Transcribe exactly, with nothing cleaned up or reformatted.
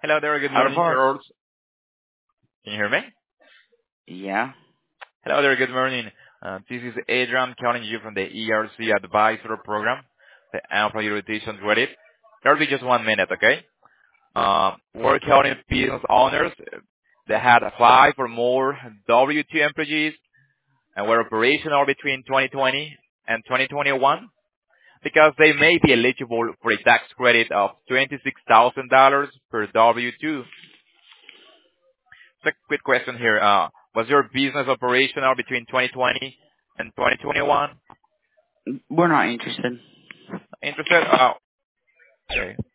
Hello there. Good Out of morning, our, Charles. Can you hear me? yeah. Hello there. Good morning. Uh, this is Adrian calling you from the E R C Advisor Program, the Employee Rotation Credit. There'll be just one minute, okay? Uh, we're counting business owners that had applied for more W two employees and were operational between twenty twenty and twenty twenty-one because they may be eligible for a tax credit of twenty-six thousand dollars per W two. Just a quick question here. Uh, was your business operational between twenty twenty and twenty twenty-one? We're not interested. Interested? Oh, okay.